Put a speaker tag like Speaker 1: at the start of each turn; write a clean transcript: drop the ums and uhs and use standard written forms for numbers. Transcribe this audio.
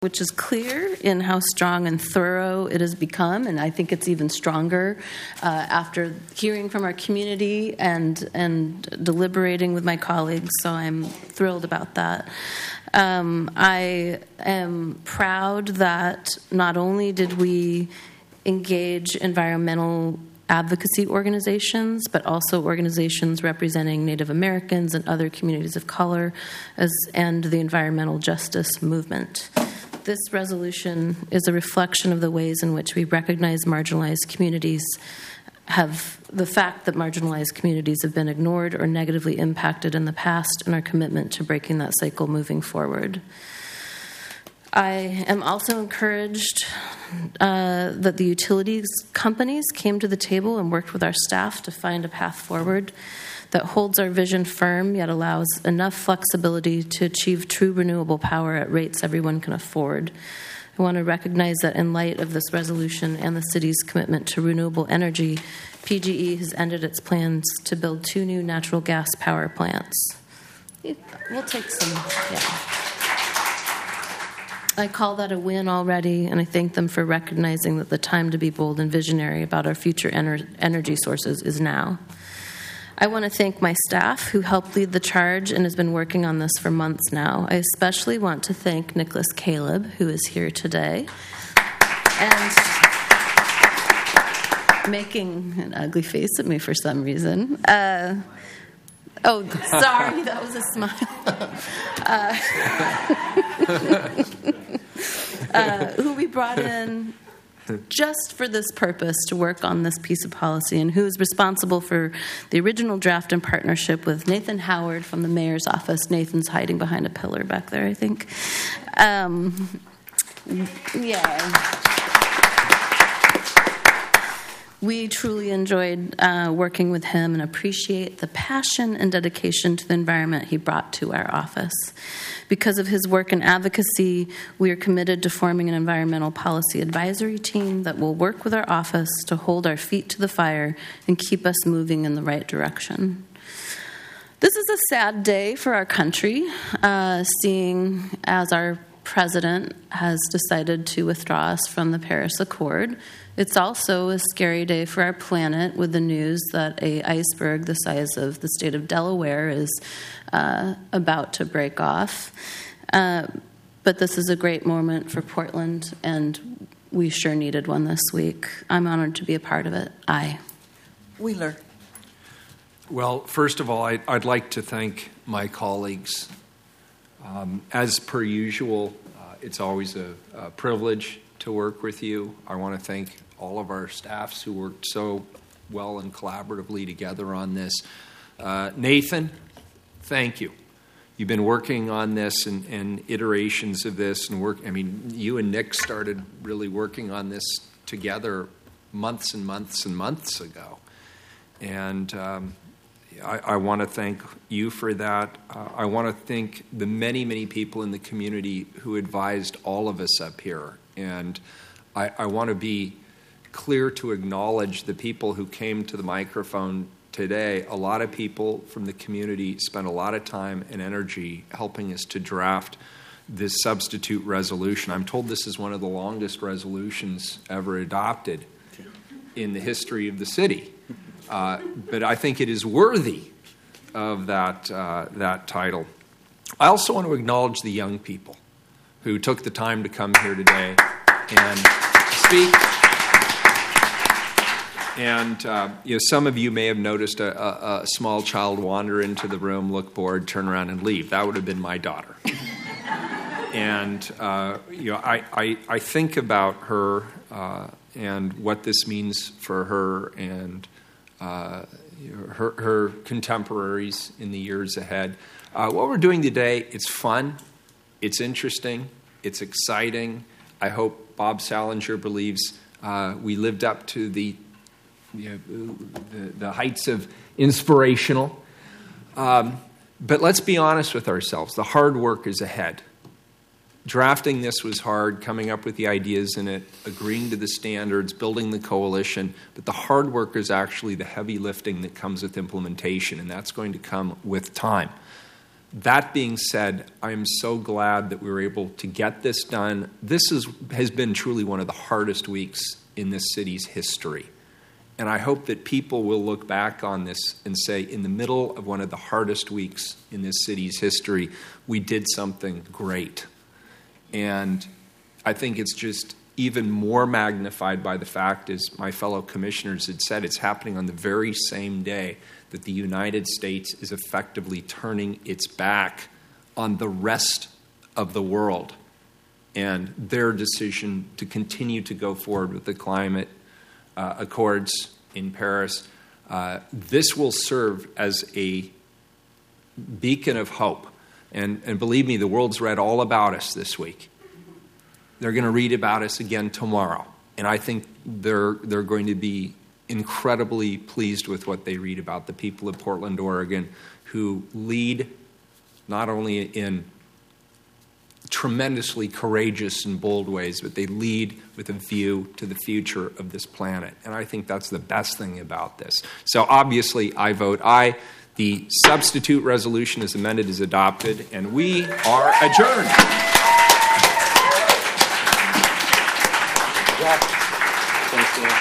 Speaker 1: which is clear in how strong and thorough it has become, and I think it's even stronger after hearing from our community and deliberating with my colleagues, so I'm thrilled about that. I am proud that not only did we engage environmental advocacy organizations, but also organizations representing Native Americans and other communities of color and the environmental justice movement. This resolution is a reflection of the ways in which we recognize marginalized communities the fact that marginalized communities have been ignored or negatively impacted in the past, and our commitment to breaking that cycle moving forward. I am also encouraged that the utilities companies came to the table and worked with our staff to find a path forward that holds our vision firm, yet allows enough flexibility to achieve true renewable power at rates everyone can afford. I want to recognize that in light of this resolution and the city's commitment to renewable energy, PGE has ended its plans to build 2 new natural gas power plants. We'll take some, I call that a win already, and I thank them for recognizing that the time to be bold and visionary about our future energy sources is now. I want to thank my staff who helped lead the charge and has been working on this for months now. I especially want to thank Nicholas Caleb, who is here today, and making an ugly face at me for some reason. Sorry, that was a smile. Who we brought in just for this purpose to work on this piece of policy, and who is responsible for the original draft in partnership with Nathan Howard from the mayor's office. Nathan's hiding behind a pillar back there, I think. We truly enjoyed working with him and appreciate the passion and dedication to the environment he brought to our office. Because of his work and advocacy, we are committed to forming an environmental policy advisory team that will work with our office to hold our feet to the fire and keep us moving in the right direction. This is a sad day for our country, seeing as our president has decided to withdraw us from the Paris Accord. It's also a scary day for our planet with the news that an iceberg the size of the state of Delaware is about to break off. But this is a great moment for Portland, and we sure needed one this week. I'm honored to be a part of it.
Speaker 2: Wheeler.
Speaker 3: Well, first of all, I'd like to thank my colleagues. As per usual, it's always a privilege to work with you. I want to thank all of our staffs who worked so well and collaboratively together on this. Nathan, thank you. You've been working on this and iterations of this and you and Nick started really working on this together months and months and months ago. And I want to thank you for that. I want to thank the many, many people in the community who advised all of us up here. And I want to be clear to acknowledge the people who came to the microphone today. A lot of people from the community spent a lot of time and energy helping us to draft this substitute resolution. I'm told this is one of the longest resolutions ever adopted in the history of the city. But I think it is worthy of that title. I also want to acknowledge the young people who took the time to come here today and speak. And some of you may have noticed a small child wander into the room, look bored, turn around and leave. That would have been my daughter. And I think about her and what this means for her and her contemporaries in the years ahead. What we're doing today, it's fun, it's interesting, it's exciting. I hope Bob Salinger believes we lived up to the heights of inspirational. But let's be honest with ourselves. The hard work is ahead. Drafting this was hard, coming up with the ideas in it, agreeing to the standards, building the coalition. But the hard work is actually the heavy lifting that comes with implementation, and that's going to come with time. That being said, I am so glad that we were able to get this done. This has been truly one of the hardest weeks in this city's history. And I hope that people will look back on this and say, in the middle of one of the hardest weeks in this city's history, we did something great. And I think it's just even more magnified by the fact, as my fellow commissioners had said, it's happening on the very same day that the United States is effectively turning its back on the rest of the world and their decision to continue to go forward with the climate accords in Paris. This will serve as a beacon of hope. And believe me, the world's read all about us this week. They're going to read about us again tomorrow. And I think they're going to be incredibly pleased with what they read about the people of Portland, Oregon, who lead not only in tremendously courageous and bold ways, but they lead with a view to the future of this planet. And I think that's the best thing about this. So obviously, I vote aye. The substitute resolution as amended is adopted, and we are adjourned.
Speaker 4: Thanks, Dan.